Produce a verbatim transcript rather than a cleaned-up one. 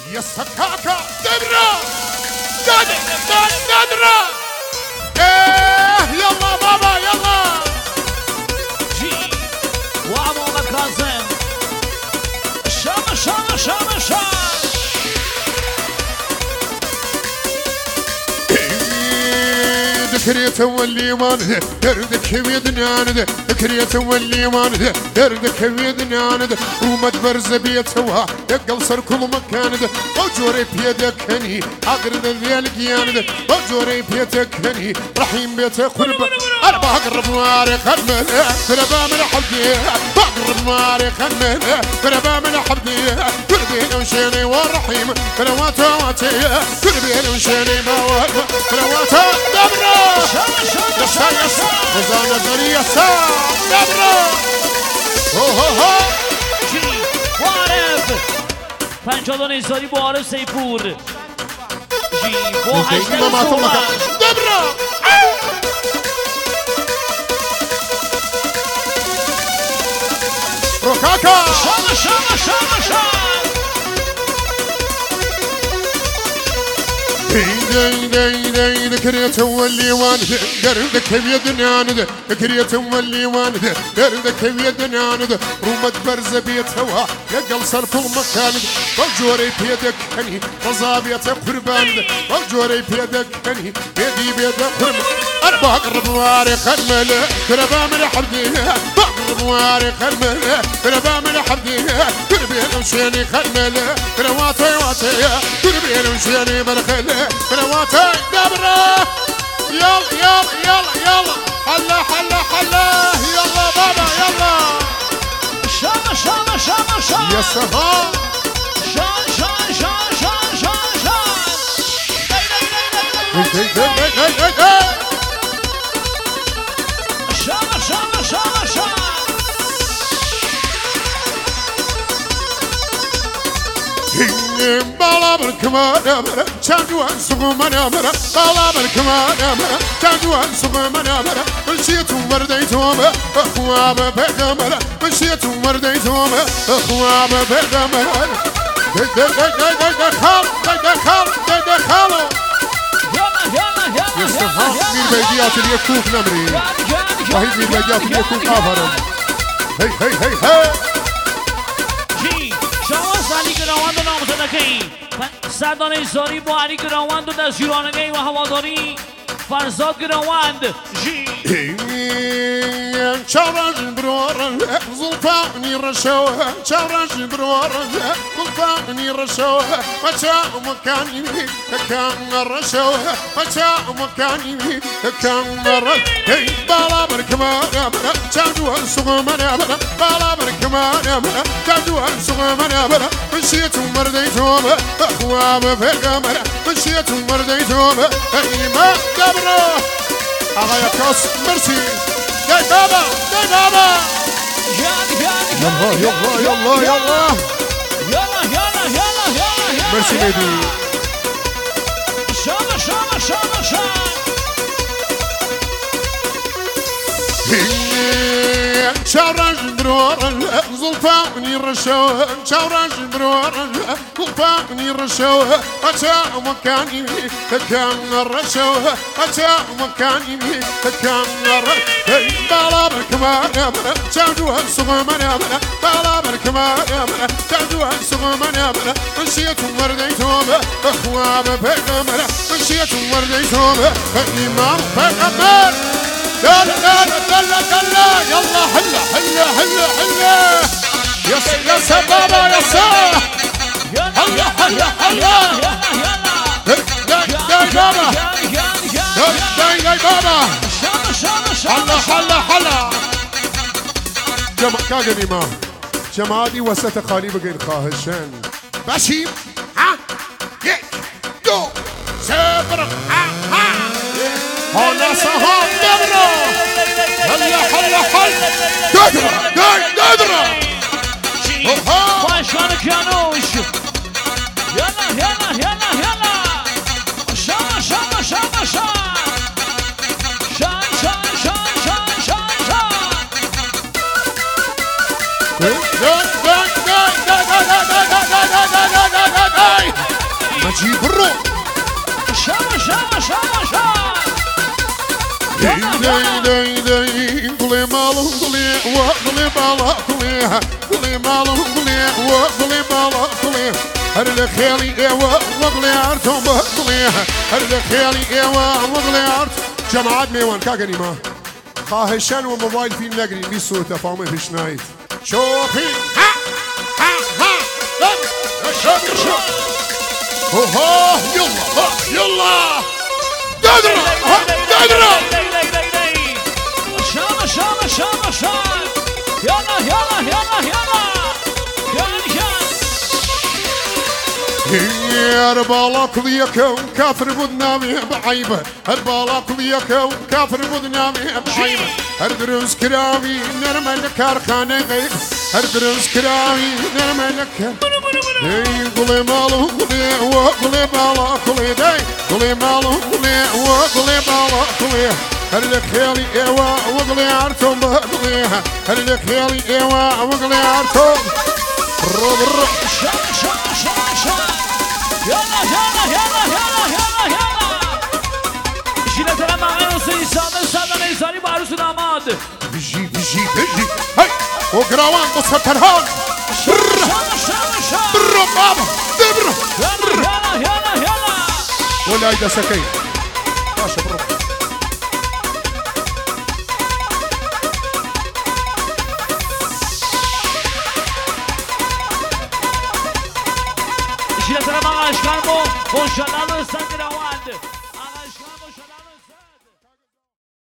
يا سكاكا دبرة دبرة دبرة ايه يلا بابا يلا جي وابو مكازم شام شام شام شام ذكريت واللي ما نده دردك بيدنا ذكريت واللي ما نده دردك بيدنا وما تبرز بيتها يقل صر كل مكان وجوري بيدك هني اقرب ذيلك ياند وجوري بيدك هني رحيم بيتك قرب انا بقرب واري خدمه تربى من حبي بقرب واري خدمه تربى من حبي قربي وشيني والرحيم فلواتا واتي قربي وشيني مواد فلواتا دبره يسا يسا وزانا زري يسا دبره هو هو هو جی وارف پنجادان ایزاری با عارف سیپور جی با هشتگ صحبت دبره روكاكا شام شام شام شام داي داي داي ذكريت واللي والد دردك بيدنا ند ذكريت واللي والد دردك بيدنا ند رومة برز بيت هوا يقل صار كل مكان وجوري بيدك هني رزابيتك قربان وجوري بيدك هني بيدي بيدك قرب انا بقرب واري خدمه تربى من حبدي بقرب واري خدمه تربى من حبدي قربي وشيني خدمه ترواتي واتي قربي وشيني برخله ترواتي دبره يلا يلا يلا يلا حلا حلا حلا يلا بابا يلا شام شام شام شام يا سهام شام شام شام شام شام شام هي هي هي هي هي شام شام شام شام بالا بالكمان امره شادوان سقوم انا امره بالا بالكمان امره شادوان سقوم انا امره مشيت ومرديتهم اخواب بغمره مشيت ومرديتهم اخواب بغمره دخل دخل دخل يلا يلا يلا يستفهم من بيديات اليكوك نمري وهي من بيديات اليكوك آفرم هي هي هي هي جی شما سالی گراوند و نامزدگی سردان ایزاری با علی گراوند و دست جیرانگی و هواداری فرزاد گراوند جی شارج برورن زلطاني رشوه شارج برورن زلطاني رشوه مشى مكاني كان رشوه مشى مكاني كان رش هي بالا بركمان شادوا سقمنا بالا بركمان شادوا سقمنا مشيت ومرديتهم اخواب في القمر مشيت ومرديتهم هي ما قبره آقا يا كاس مرسي يا بابا يا بابا يلا يلا يلا يلا يلا يلا يلا يلا يلا مرسي بيبي شام شام شام شام شارج برورن زلطاني رشوه شارج برورن زلطاني رشوه أتا مكاني كان الرشوه أتا مكاني كان الرشوه بالا بالكمان شادوا سقمنا بالا بالكمان شادوا سقمنا مشيت ومرديتهم اخواب بغمر مشيت ومرديتهم إمام بغمر لا لا لا لا لا لا يلا حلا حلا حلا حلا يا يا سبابا يا سا حلا حلا حلا داي داي بابا داي داي بابا شام شام شام حلا حلا حلا جمع كاغني ما جمادي وسط خالي بغير خاهشان باشيم ها يك دو سبر ها ها هلا سهام دبرة هلا حلا حل ددرة داي ددرة واشوان كانوش يلا يلا يلا يلا شام شام شام شام شام شام شام شام شام شام داي داي داي داي داي داي داي داي داي داي بالا كلها قولي مالا قولي وقولي بالا كلها هرد خيالي ايوا وقولي عرتم بقوليها هرد خيالي ايوا وقولي عرت جماعات ميوان كاغني ما خاهشان وموبايل فيلم نقري بيسو تفاهمي فيش نايت شوفي ها ها ها شوف شوف اوه يلا يلا دادرا دادرا شالا شالا شالا شالا يلا يلا يلا يلا يلا يا ربالا كليك كافر بدنامي بعيبه هربالا كليك كافر بدنامي بعيبه هردرس كرامي نرمل كارخانه غيب هردرس كرامي نرمل اي قولي مالو قولي وقولي بالا قولي داي قولي مالو قولي وقولي بالا قولي هرلك خيالي ايوا وقولي عرتم بقوليها هرلك خيالي ايوا وقولي عرتم رب رب شالا شالا شالا شالا يلا يلا يلا يلا يلا يلا شيلة ترى معانا سيد سادة سادة نيزاني بعروس داماد بيجي بيجي بيجي هاي وقراوان قصة ترهان شالا شالا شالا برا بابا دبرا يلا يلا يلا يلا ولا ايدا سكين ماشي برا شيلة ترى معانا اشكال مو بون شلال سنجراوند